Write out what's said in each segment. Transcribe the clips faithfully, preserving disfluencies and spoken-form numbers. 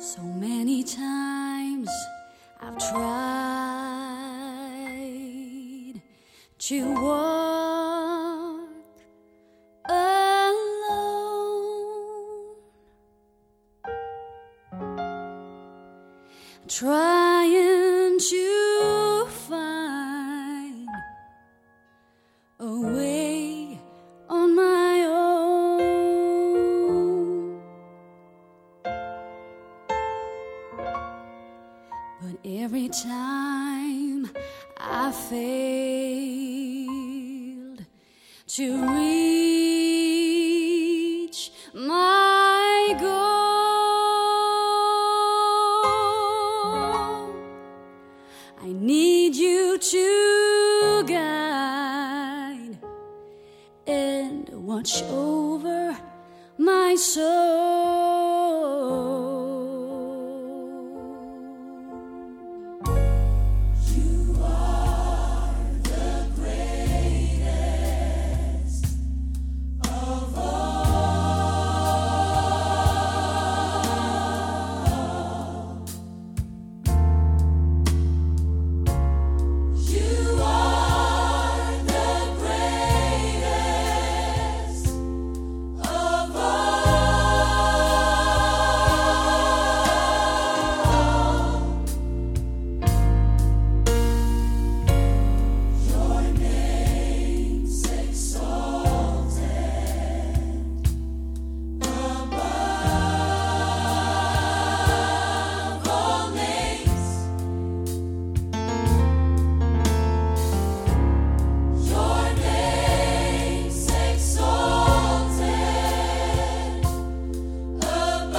So many times I've tried to walk alone, trying to find a way on my own. But every time I failed to reach my goal, I need you to guide and watch over my soul. You are the greatest of all. You are the greatest of all. Your name's exalted above all names. Your name's exalted above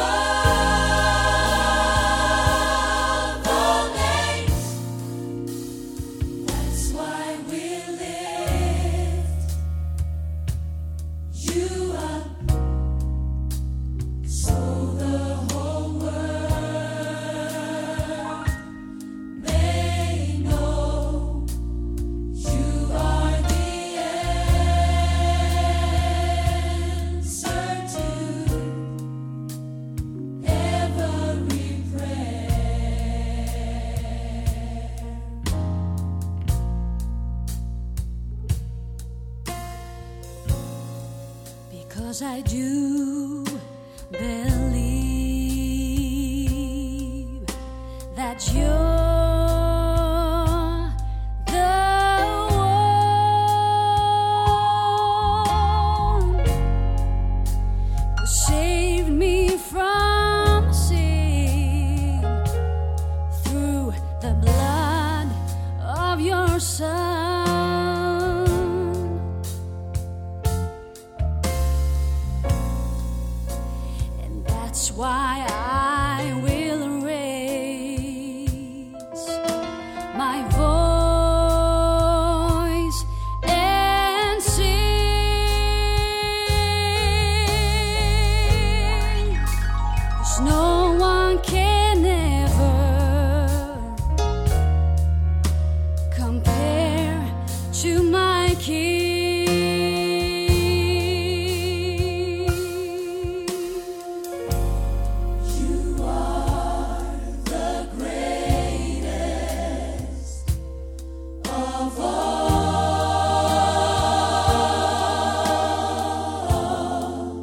all names. That's why we lift you up, so the whole world may know you are the answer to every prayer. Because I do believe that you're the one who saved me from sin through the blood of your Son. And that's why I will raise my voice and sing, 'cause no one can ever compare to my King. You are the greatest of all.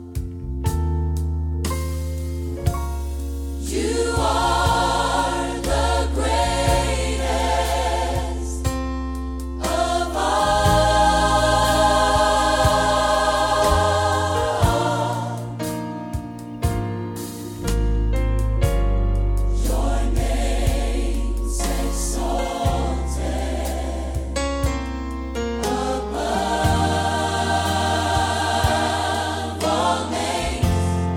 You are the greatest of all. Your name's exalted above all names.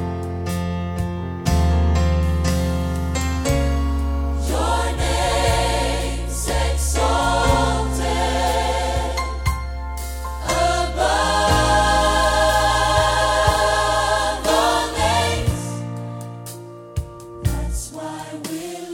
Your name's exalted above all names. That's why we